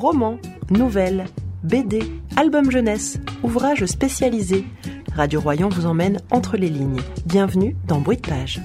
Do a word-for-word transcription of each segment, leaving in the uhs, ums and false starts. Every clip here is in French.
Romans, nouvelles, B D, albums jeunesse, ouvrages spécialisés. Radio Royan vous emmène entre les lignes. Bienvenue dans Bruit de Page.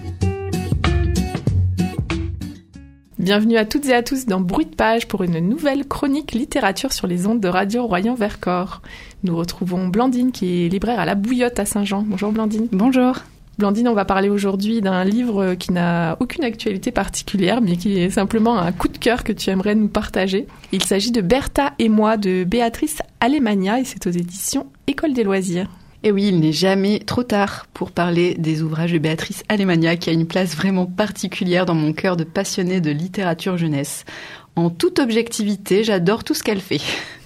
Bienvenue à toutes et à tous dans Bruit de Page pour une nouvelle chronique littérature sur les ondes de Radio Royan-Vercors. Nous retrouvons Blandine qui est libraire à La Bouillotte à Saint-Jean. Bonjour Blandine. Bonjour. Blandine, on va parler aujourd'hui d'un livre qui n'a aucune actualité particulière, mais qui est simplement un coup de cœur que tu aimerais nous partager. Il s'agit de Bertha et moi de Béatrice Alemagna et c'est aux éditions École des loisirs. Et oui, il n'est jamais trop tard pour parler des ouvrages de Béatrice Alemagna qui a une place vraiment particulière dans mon cœur de passionnée de littérature jeunesse. En toute objectivité, j'adore tout ce qu'elle fait.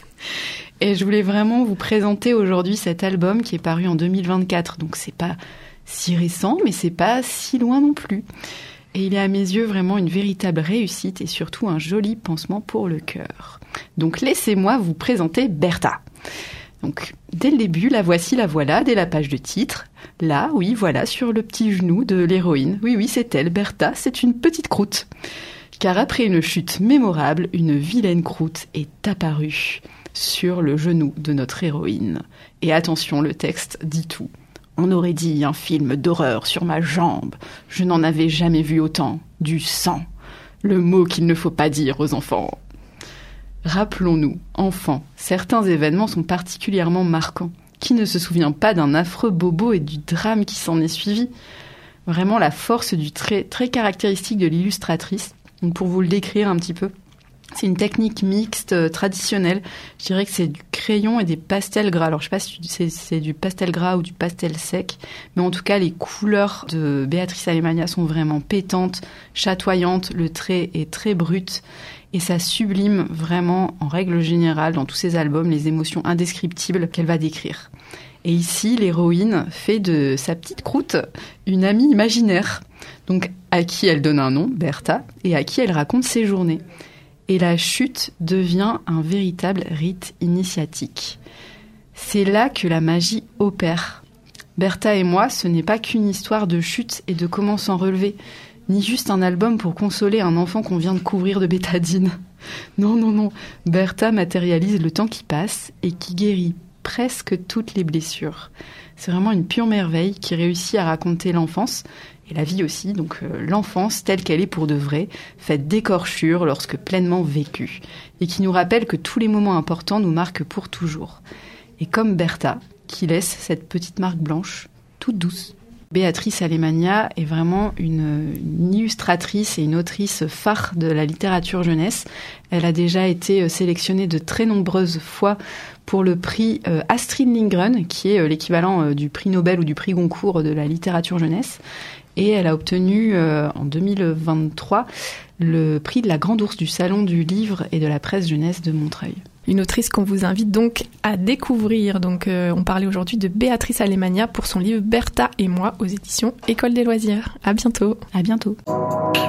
Et je voulais vraiment vous présenter aujourd'hui cet album qui est paru en deux mille vingt-quatre, donc c'est pas si récent, mais c'est pas si loin non plus. Et il est à mes yeux vraiment une véritable réussite et surtout un joli pansement pour le cœur. Donc laissez-moi vous présenter Bertha. Donc, dès le début, la voici, la voilà, dès la page de titre. Là, oui, voilà, sur le petit genou de l'héroïne. Oui, oui, c'est elle, Bertha, c'est une petite croûte. Car après une chute mémorable, une vilaine croûte est apparue sur le genou de notre héroïne. Et attention, le texte dit tout. On aurait dit un film d'horreur sur ma jambe. Je n'en avais jamais vu autant. Du sang. Le mot qu'il ne faut pas dire aux enfants. Rappelons-nous, enfants, certains événements sont particulièrement marquants. Qui ne se souvient pas d'un affreux bobo et du drame qui s'en est suivi ? Vraiment la force du trait très caractéristique de l'illustratrice. Donc pour vous le décrire un petit peu, c'est une technique mixte euh, traditionnelle. Je dirais que c'est du crayon et des pastels gras. Alors je sais pas si c'est, c'est du pastel gras ou du pastel sec, mais en tout cas les couleurs de Béatrice Alemagna sont vraiment pétantes, chatoyantes. Le trait est très brut. Et ça sublime vraiment, en règle générale, dans tous ses albums, les émotions indescriptibles qu'elle va décrire. Et ici, l'héroïne fait de sa petite croûte une amie imaginaire, donc à qui elle donne un nom, Bertha, et à qui elle raconte ses journées. Et la chute devient un véritable rite initiatique. C'est là que la magie opère. Bertha et moi, ce n'est pas qu'une histoire de chute et de comment s'en relever, ni juste un album pour consoler un enfant qu'on vient de couvrir de bétadine. Non, non, non. Bertha matérialise le temps qui passe et qui guérit presque toutes les blessures. C'est vraiment une pure merveille qui réussit à raconter l'enfance, et la vie aussi, donc euh, l'enfance telle qu'elle est pour de vrai, faite d'écorchures lorsque pleinement vécue, et qui nous rappelle que tous les moments importants nous marquent pour toujours. Et comme Bertha, qui laisse cette petite marque blanche, toute douce. Béatrice Alemagna est vraiment une, une illustratrice et une autrice phare de la littérature jeunesse. Elle a déjà été sélectionnée de très nombreuses fois pour le prix euh, Astrid Lindgren, qui est euh, l'équivalent euh, du prix Nobel ou du prix Goncourt de la littérature jeunesse. Et elle a obtenu euh, en deux mille vingt-trois le prix de la Grande Ourse du Salon du Livre et de la Presse Jeunesse de Montreuil. Une autrice qu'on vous invite donc à découvrir. Donc, euh, on parlait aujourd'hui de Béatrice Alemagna pour son livre Bertha et moi aux éditions École des loisirs. À bientôt. À bientôt.